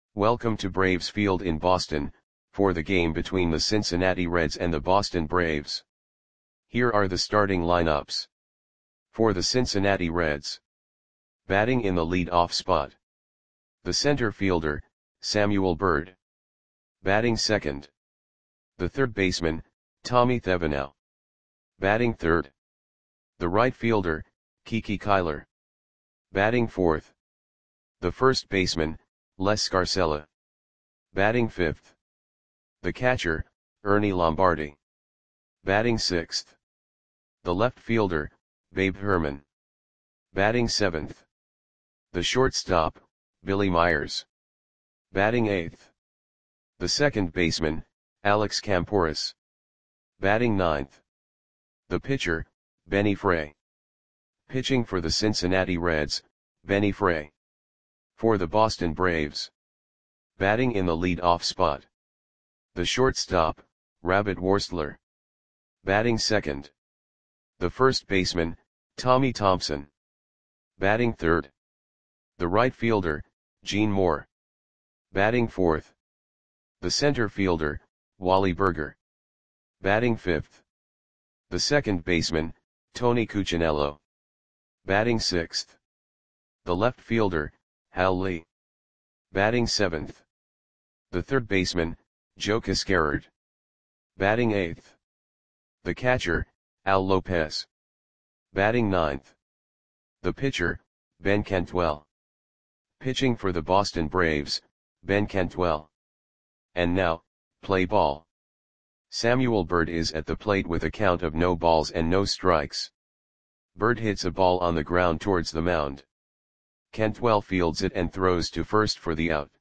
Welcome to Braves Field in Boston, for the game between the Cincinnati Reds and the Boston Braves. Here are the starting lineups. For the Cincinnati Reds. Batting in the lead-off spot. The center fielder, Samuel Byrd. Batting second. The third baseman, Tommy Thevenot. Batting third. The right fielder, Kiki Kyler. Batting fourth. The first baseman, Les Scarcella. Batting fifth. The catcher, Ernie Lombardi. Batting sixth. The left fielder, Babe Herman. Batting seventh. The shortstop, Billy Myers. Batting eighth. The second baseman, Alex Camporis. Batting ninth. The pitcher, Benny Frey. Pitching for the Cincinnati Reds, Benny Frey. For the Boston Braves. Batting in the lead-off spot. The shortstop, Rabbit Worstler. Batting second. The first baseman, Tommy Thompson. Batting third. The right fielder, Gene Moore. Batting fourth. The center fielder, Wally Burger. Batting fifth. The second baseman, Tony Cuccinello. Batting sixth. The left fielder, Hal Lee. Batting seventh. The third baseman, Joe Cascarard. Batting eighth. The catcher, Al Lopez. Batting ninth. The pitcher, Ben Cantwell. Pitching for the Boston Braves, Ben Cantwell. And now, play ball. Samuel Byrd is at the plate with a count of no balls and no strikes. Byrd hits a ball on the ground towards the mound. Cantwell fields it and throws to first for the out.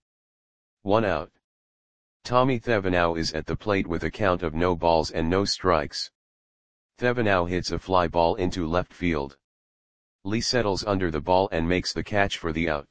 1 out. Tommy Thevenot is at the plate with a count of no balls and no strikes. Thevenot hits a fly ball into left field. Lee settles under the ball and makes the catch for the out.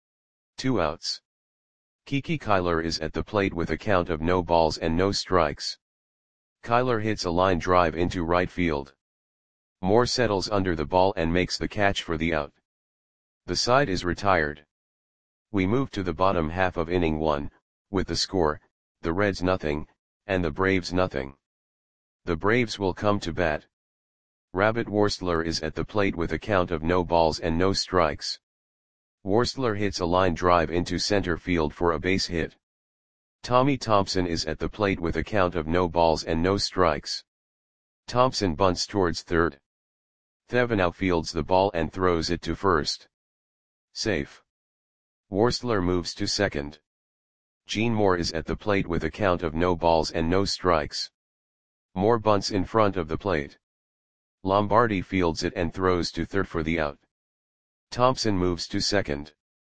2 outs. Kiki Kyler is at the plate with a count of no balls and no strikes. Kyler hits a line drive into right field. Moore settles under the ball and makes the catch for the out. The side is retired. We move to the bottom half of inning 1, with the score, the Reds nothing, and the Braves nothing. The Braves will come to bat. Rabbit Worstler is at the plate with a count of no balls and no strikes. Worstler hits a line drive into center field for a base hit. Tommy Thompson is at the plate with a count of no balls and no strikes. Thompson bunts towards third. Thevenot fields the ball and throws it to first. Safe. Worstler moves to second. Gene Moore is at the plate with a count of no balls and no strikes. Moore bunts in front of the plate. Lombardi fields it and throws to third for the out. Thompson moves to second.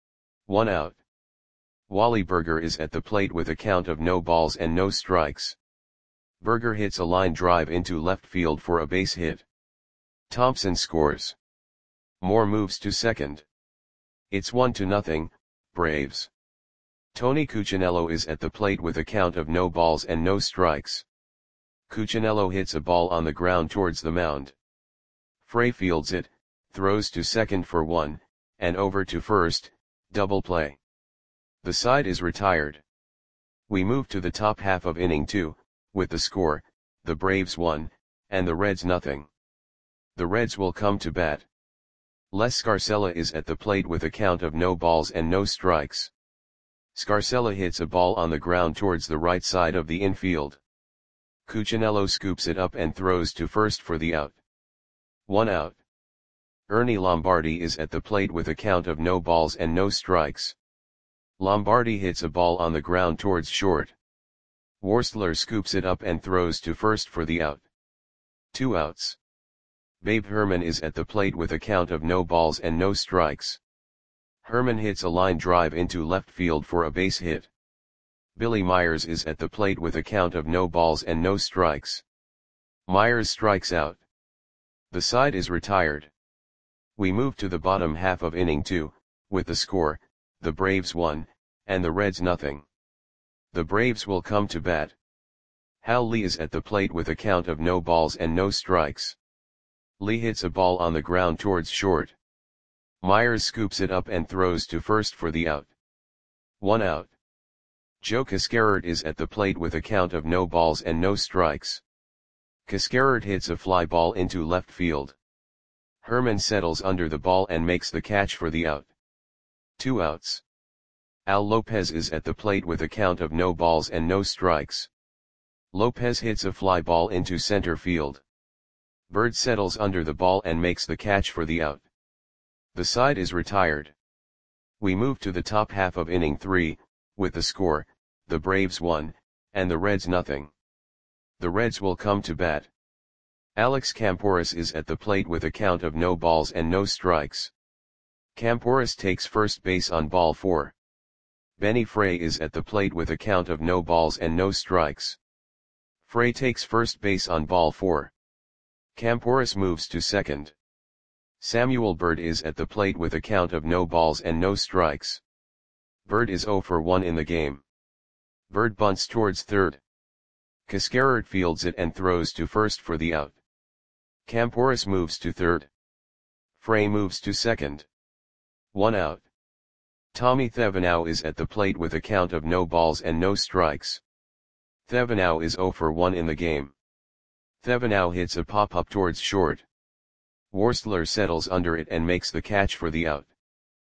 1 out. Wally Burger is at the plate with a count of no balls and no strikes. Burger hits a line drive into left field for a base hit. Thompson scores. Moore moves to second. It's 1-0, Braves. Tony Cuccinello is at the plate with a count of no balls and no strikes. Cuccinello hits a ball on the ground towards the mound. Frey fields it, throws to second for 1, and over to first, double play. The side is retired. We move to the top half of inning 2, with the score, the Braves 1, and the Reds nothing. The Reds will come to bat. Les Scarcella is at the plate with a count of no balls and no strikes. Scarcella hits a ball on the ground towards the right side of the infield. Cuccinello scoops it up and throws to first for the out. 1 out. Ernie Lombardi is at the plate with a count of no balls and no strikes. Lombardi hits a ball on the ground towards short. Worstler scoops it up and throws to first for the out. 2 outs. Babe Herman is at the plate with a count of no balls and no strikes. Herman hits a line drive into left field for a base hit. Billy Myers is at the plate with a count of no balls and no strikes. Myers strikes out. The side is retired. We move to the bottom half of inning 2, with the score, the Braves 1, and the Reds nothing. The Braves will come to bat. Hal Lee is at the plate with a count of no balls and no strikes. Lee hits a ball on the ground towards short. Myers scoops it up and throws to first for the out. 1 out. Joe Cascarard is at the plate with a count of no balls and no strikes. Cascarard hits a fly ball into left field. Herman settles under the ball and makes the catch for the out. 2 outs. Al Lopez is at the plate with a count of no balls and no strikes. Lopez hits a fly ball into center field. Bird settles under the ball and makes the catch for the out. The side is retired. We move to the top half of inning 3, with the score, the Braves 1, and the Reds nothing. The Reds will come to bat. Alex Camporis is at the plate with a count of no balls and no strikes. Camporis takes first base on ball 4. Benny Frey is at the plate with a count of no balls and no strikes. Frey takes first base on ball 4. Camporis moves to second. Samuel Bird is at the plate with a count of no balls and no strikes. Bird is 0 for 1 in the game. Bird bunts towards third. Cascarard fields it and throws to first for the out. Camporis moves to third. Frey moves to second. 1 out. Tommy Thevenot is at the plate with a count of no balls and no strikes. Thevenot is 0 for 1 in the game. Thevenot hits a pop-up towards short. Worstler settles under it and makes the catch for the out.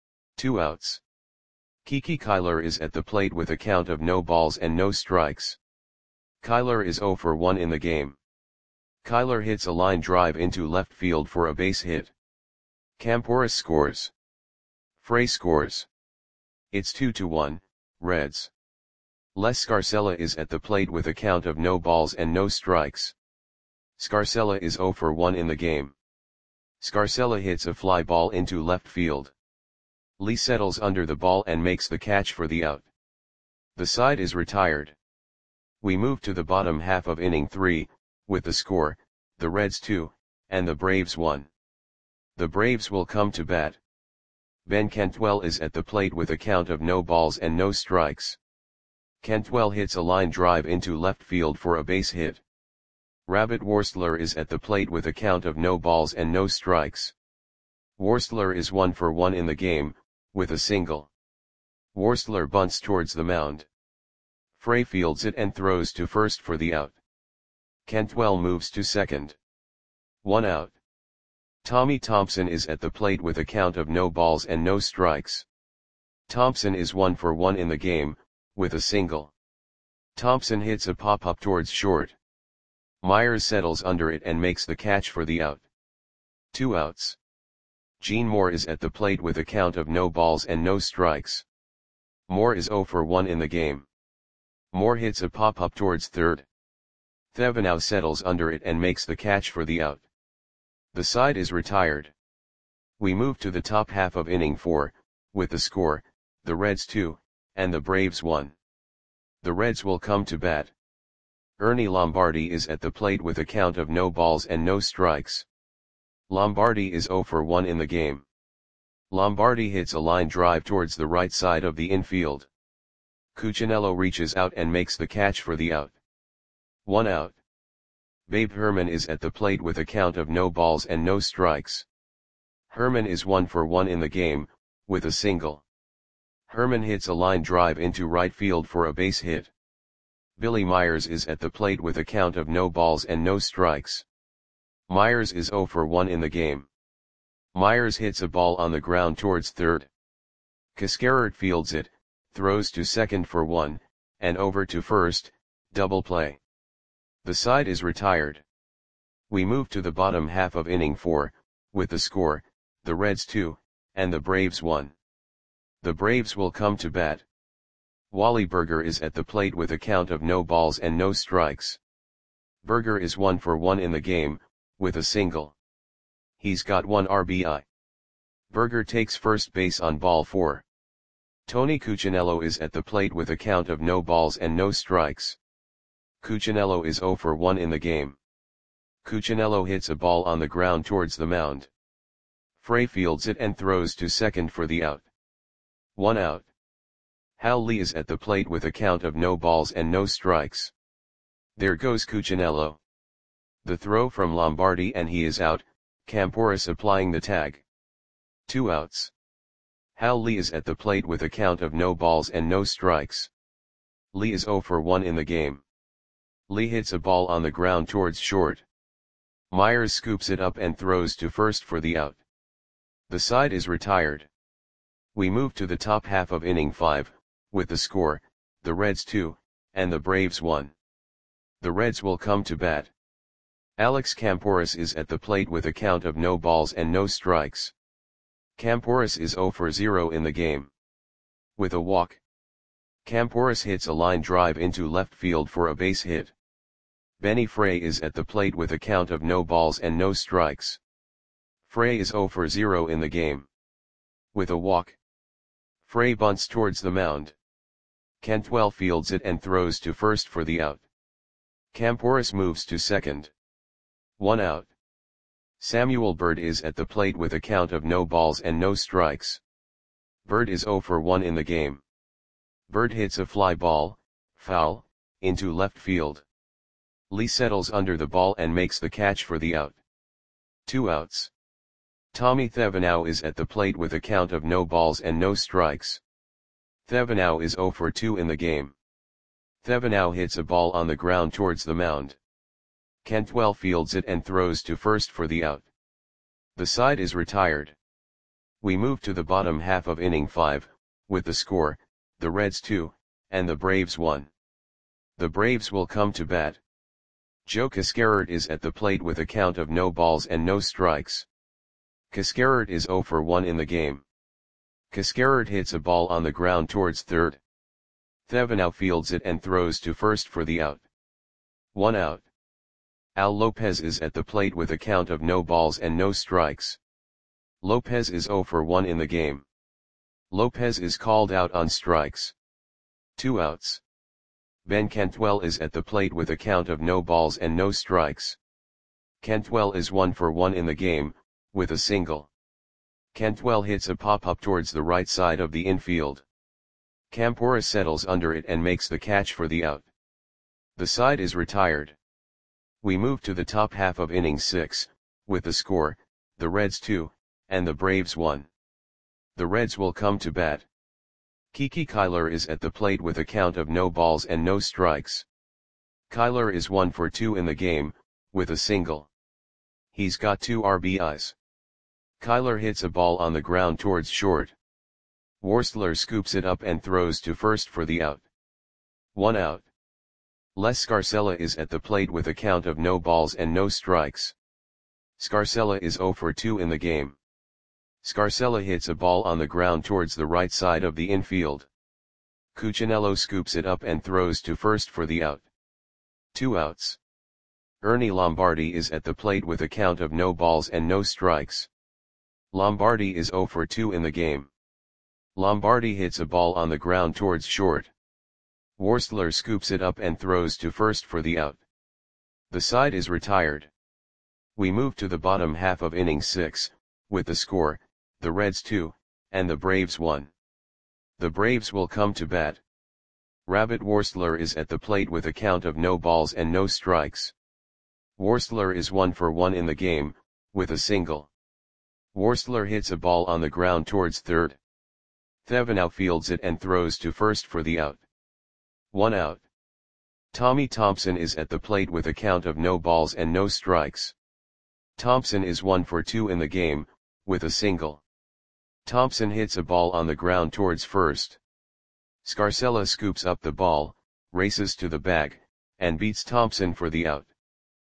2 outs. Kiki Kyler is at the plate with a count of no balls and no strikes. Kyler is 0 for 1 in the game. Kyler hits a line drive into left field for a base hit. Camporis scores. Frey scores. It's 2-1, Reds. Les Scarcella is at the plate with a count of no balls and no strikes. Scarcella is 0 for 1 in the game. Scarcella hits a fly ball into left field. Lee settles under the ball and makes the catch for the out. The side is retired. We move to the bottom half of inning 3, with the score, the Reds 2, and the Braves 1. The Braves will come to bat. Ben Cantwell is at the plate with a count of no balls and no strikes. Cantwell hits a line drive into left field for a base hit. Rabbit Worstler is at the plate with a count of no balls and no strikes. Worstler is 1 for 1 in the game, with a single. Worstler bunts towards the mound. Frey fields it and throws to first for the out. Cantwell moves to second. 1 out. Tommy Thompson is at the plate with a count of no balls and no strikes. Thompson is 1 for 1 in the game, with a single. Thompson hits a pop-up towards short. Myers settles under it and makes the catch for the out. 2 outs. Gene Moore is at the plate with a count of no balls and no strikes. Moore is 0 for 1 in the game. Moore hits a pop-up towards third. Thevenot settles under it and makes the catch for the out. The side is retired. We move to the top half of inning 4, with the score, the Reds 2, and the Braves 1. The Reds will come to bat. Ernie Lombardi is at the plate with a count of no balls and no strikes. Lombardi is 0 for 1 in the game. Lombardi hits a line drive towards the right side of the infield. Cuccinello reaches out and makes the catch for the out. 1 out. Babe Herman is at the plate with a count of no balls and no strikes. Herman is 1 for 1 in the game, with a single. Herman hits a line drive into right field for a base hit. Billy Myers is at the plate with a count of no balls and no strikes. Myers is 0 for 1 in the game. Myers hits a ball on the ground towards third. Cascarard fields it, throws to second for 1, and over to first, double play. The side is retired. We move to the bottom half of inning 4, with the score, the Reds 2, and the Braves 1. The Braves will come to bat. Wally Berger is at the plate with a count of no balls and no strikes. Berger is 1 for 1 in the game, with a single. He's got 1 RBI. Berger takes first base on ball 4. Tony Cuccinello is at the plate with a count of no balls and no strikes. Cuccinello is 0 for 1 in the game. Cuccinello hits a ball on the ground towards the mound. Frey fields it and throws to second for the out. 1 out. Hal Lee is at the plate with a count of no balls and no strikes. There goes Cuccinello. The throw from Lombardi and he is out, Camporis applying the tag. 2 outs. Hal Lee is at the plate with a count of no balls and no strikes. Lee is 0 for 1 in the game. Lee hits a ball on the ground towards short. Myers scoops it up and throws to first for the out. The side is retired. We move to the top half of inning 5, with the score, the Reds 2, and the Braves 1. The Reds will come to bat. Alex Camporis is at the plate with a count of no balls and no strikes. Camporis is 0 for 0 in the game. With a walk, Camporis hits a line drive into left field for a base hit. Benny Frey is at the plate with a count of no balls and no strikes. Frey is 0 for 0 in the game. With a walk, Frey bunts towards the mound. Cantwell fields it and throws to first for the out. Camporis moves to second. 1 out. Samuel Bird is at the plate with a count of no balls and no strikes. Bird is 0 for 1 in the game. Bird hits a fly ball, foul, into left field. Lee settles under the ball and makes the catch for the out. 2 outs. Tommy Thevenot is at the plate with a count of no balls and no strikes. Thevenot is 0 for 2 in the game. Thevenot hits a ball on the ground towards the mound. Cantwell fields it and throws to first for the out. The side is retired. We move to the bottom half of inning 5, with the score, the Reds 2, and the Braves 1. The Braves will come to bat. Joe Cascarert is at the plate with a count of no balls and no strikes. Cascarert is 0 for 1 in the game. Cascarert hits a ball on the ground towards third. Thevenot fields it and throws to first for the out. 1 out. Al Lopez is at the plate with a count of no balls and no strikes. Lopez is 0 for 1 in the game. Lopez is called out on strikes. 2 outs. Ben Cantwell is at the plate with a count of no balls and no strikes. Cantwell is 1 for 1 in the game, with a single. Cantwell hits a pop-up towards the right side of the infield. Camporis settles under it and makes the catch for the out. The side is retired. We move to the top half of inning 6, with the score, the Reds 2, and the Braves 1. The Reds will come to bat. Kiki Kyler is at the plate with a count of no balls and no strikes. Kyler is 1 for 2 in the game, with a single. He's got 2 RBIs. Kyler hits a ball on the ground towards short. Worstler scoops it up and throws to first for the out. 1 out. Les Scarcella is at the plate with a count of no balls and no strikes. Scarcella is 0 for 2 in the game. Scarcella hits a ball on the ground towards the right side of the infield. Cuccinello scoops it up and throws to first for the out. 2 outs. Ernie Lombardi is at the plate with a count of no balls and no strikes. Lombardi is 0 for 2 in the game. Lombardi hits a ball on the ground towards short. Worstler scoops it up and throws to first for the out. The side is retired. We move to the bottom half of inning 6, with the score, the Reds 2, and the Braves 1. The Braves will come to bat. Rabbit Worstler is at the plate with a count of no balls and no strikes. Worstler is 1 for 1 in the game, with a single. Worstler hits a ball on the ground towards third. Thevenot fields it and throws to first for the out. 1 out. Tommy Thompson is at the plate with a count of no balls and no strikes. Thompson is 1 for 2 in the game, with a single. Thompson hits a ball on the ground towards first. Scarcella scoops up the ball, races to the bag, and beats Thompson for the out.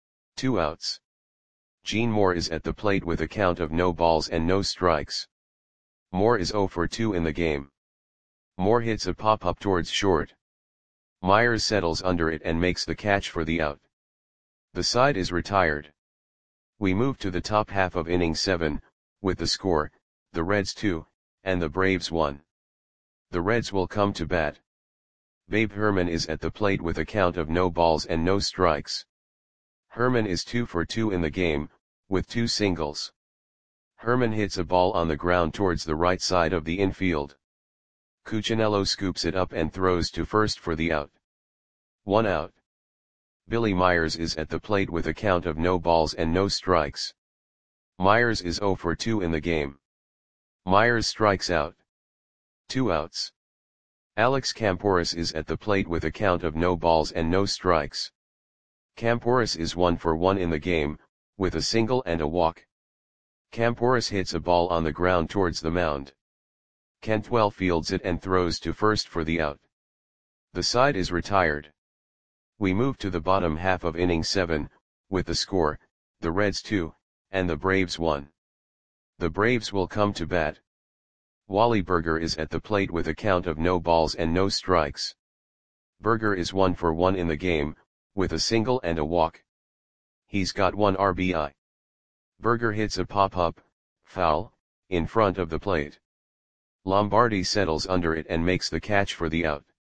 2 outs. Gene Moore is at the plate with a count of no balls and no strikes. Moore is 0 for 2 in the game. Moore hits a pop-up towards short. Myers settles under it and makes the catch for the out. The side is retired. We move to the top half of inning 7, with the score, the Reds 2, and the Braves 1. The Reds will come to bat. Babe Herman is at the plate with a count of no balls and no strikes. Herman is 2 for 2 in the game, with 2 singles. Herman hits a ball on the ground towards the right side of the infield. Cuccinello scoops it up and throws to first for the out. 1 out. Billy Myers is at the plate with a count of no balls and no strikes. Myers is 0 for 2 in the game. Myers strikes out. 2 outs. Alex Campouris is at the plate with a count of no balls and no strikes. Campouris is 1 for 1 in the game, with a single and a walk. Campouris hits a ball on the ground towards the mound. Cantwell fields it and throws to first for the out. The side is retired. We move to the bottom half of inning 7, with the score, the Reds 2, and the Braves 1. The Braves will come to bat. Wally Burger is at the plate with a count of no balls and no strikes. Burger is 1 for 1 in the game, with a single and a walk. He's got 1 RBI. Burger hits a pop-up, foul, in front of the plate. Lombardi settles under it and makes the catch for the out.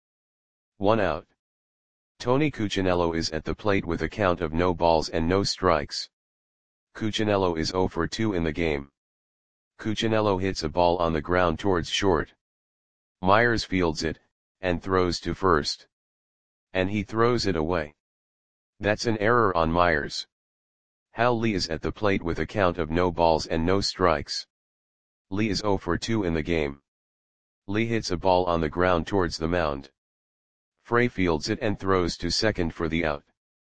1 out. Tony Cuccinello is at the plate with a count of no balls and no strikes. Cuccinello is 0 for 2 in the game. Cuccinello hits a ball on the ground towards short. Myers fields it, and throws to first. And he throws it away. That's an error on Myers. Hal Lee is at the plate with a count of no balls and no strikes. Lee is 0 for 2 in the game. Lee hits a ball on the ground towards the mound. Frey fields it and throws to second for the out.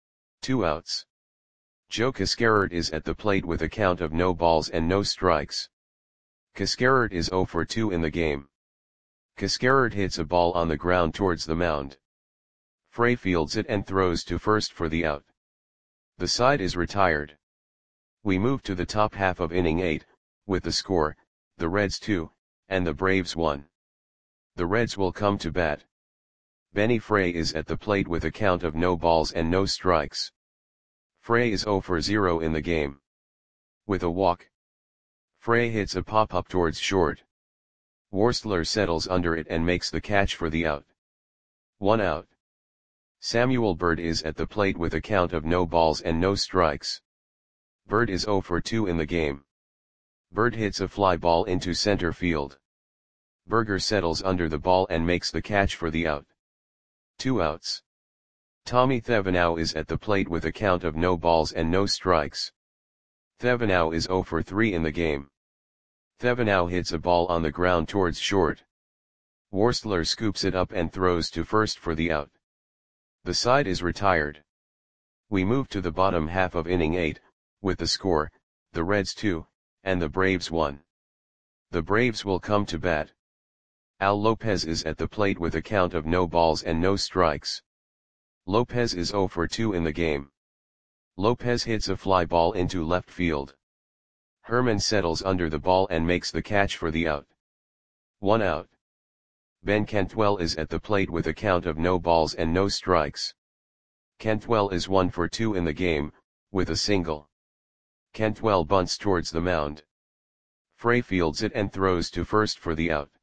2 outs. Joe Cascarert is at the plate with a count of no balls and no strikes. Cascarert is 0 for 2 in the game. Cascarert hits a ball on the ground towards the mound. Frey fields it and throws to first for the out. The side is retired. We move to the top half of inning 8, with the score, the Reds 2, and the Braves 1. The Reds will come to bat. Benny Frey is at the plate with a count of no balls and no strikes. Frey is 0 for 0 in the game. With a walk. Frey hits a pop-up towards short. Worstler settles under it and makes the catch for the out. 1 out. Samuel Bird is at the plate with a count of no balls and no strikes. Bird is 0 for 2 in the game. Bird hits a fly ball into center field. Burger settles under the ball and makes the catch for the out. 2 outs. Tommy Thevenot is at the plate with a count of no balls and no strikes. Thevenot is 0 for 3 in the game. Thevenot hits a ball on the ground towards short. Worstler scoops it up and throws to first for the out. The side is retired. We move to the bottom half of inning 8, with the score, the Reds 2, and the Braves 1. The Braves will come to bat. Al Lopez is at the plate with a count of no balls and no strikes. Lopez is 0 for 2 in the game. Lopez hits a fly ball into left field. Herman settles under the ball and makes the catch for the out. 1 out. Ben Cantwell is at the plate with a count of no balls and no strikes. Cantwell is 1 for 2 in the game, with a single. Cantwell bunts towards the mound. Frey fields it and throws to first for the out.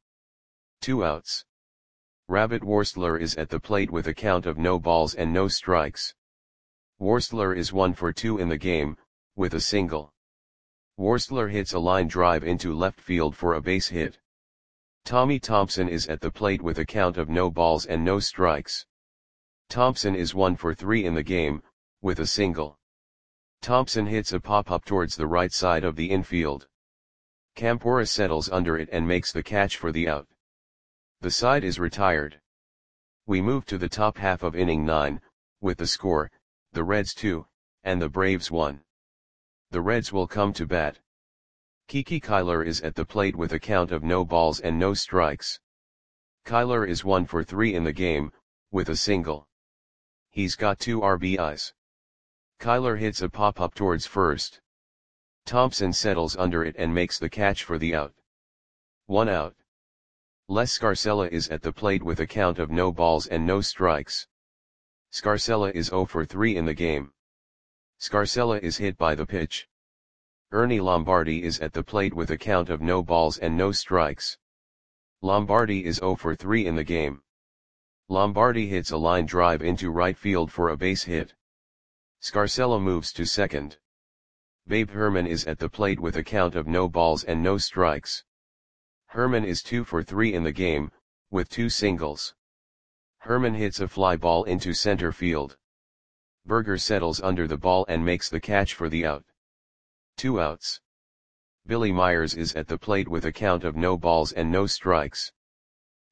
2 outs. Rabbit Worstler is at the plate with a count of no balls and no strikes. Worstler is 1 for 2 in the game, with a single. Worstler hits a line drive into left field for a base hit. Tommy Thompson is at the plate with a count of no balls and no strikes. Thompson is 1 for 3 in the game, with a single. Thompson hits a pop-up towards the right side of the infield. Campouris settles under it and makes the catch for the out. The side is retired. We move to the top half of inning 9, with the score, the Reds 2, and the Braves 1. The Reds will come to bat. Kiki Kyler is at the plate with a count of no balls and no strikes. Kyler is 1 for 3 in the game, with a single. He's got 2 RBIs. Kyler hits a pop-up towards first. Thompson settles under it and makes the catch for the out. 1 out. Les Scarcella is at the plate with a count of no balls and no strikes. Scarcella is 0 for 3 in the game. Scarcella is hit by the pitch. Ernie Lombardi is at the plate with a count of no balls and no strikes. Lombardi is 0 for 3 in the game. Lombardi hits a line drive into right field for a base hit. Scarcella moves to second. Babe Herman is at the plate with a count of no balls and no strikes. Herman is 2 for 3 in the game, with 2 singles. Herman hits a fly ball into center field. Burger settles under the ball and makes the catch for the out. 2 outs. Billy Myers is at the plate with a count of no balls and no strikes.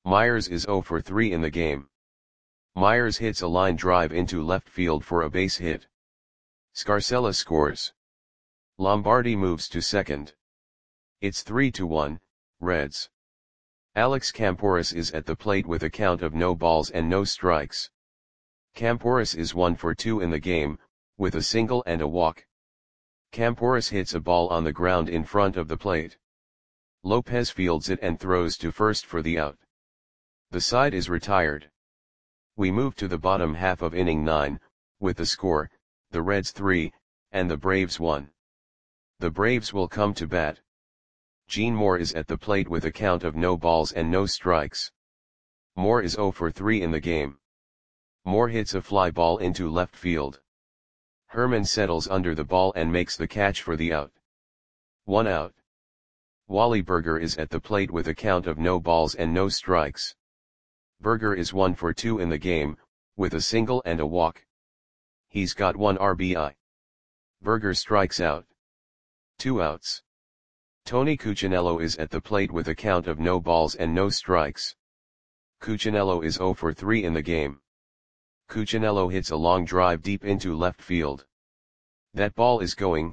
Myers is 0 for 3 in the game. Myers hits a line drive into left field for a base hit. Scarcella scores. Lombardi moves to second. It's 3-1, Reds. Alex Campouris is at the plate with a count of no balls and no strikes. Campouris is 1 for 2 in the game, with a single and a walk. Campouris hits a ball on the ground in front of the plate. Lopez fields it and throws to first for the out. The side is retired. We move to the bottom half of inning 9, with the score, the Reds 3, and the Braves 1. The Braves will come to bat. Gene Moore is at the plate with a count of no balls and no strikes. Moore is 0 for 3 in the game. Moore hits a fly ball into left field. Herman settles under the ball and makes the catch for the out. 1 out. Wally Berger is at the plate with a count of no balls and no strikes. Berger is 1 for 2 in the game, with a single and a walk. He's got 1 RBI. Berger strikes out. 2 outs. Tony Cuccinello is at the plate with a count of no balls and no strikes. Cuccinello is 0 for 3 in the game. Cuccinello hits a long drive deep into left field. That ball is gone.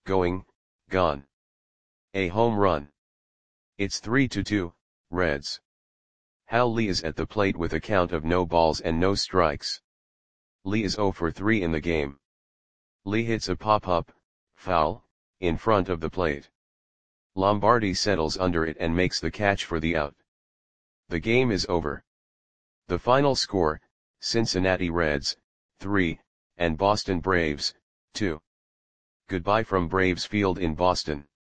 A home run. It's 3-2, Reds. Hal Lee is at the plate with a count of no balls and no strikes. Lee is 0 for 3 in the game. Lee hits a pop-up, foul, in front of the plate. Lombardi settles under it and makes the catch for the out. The game is over. The final score, Cincinnati Reds, 3, and Boston Braves, 2. Goodbye from Braves Field in Boston.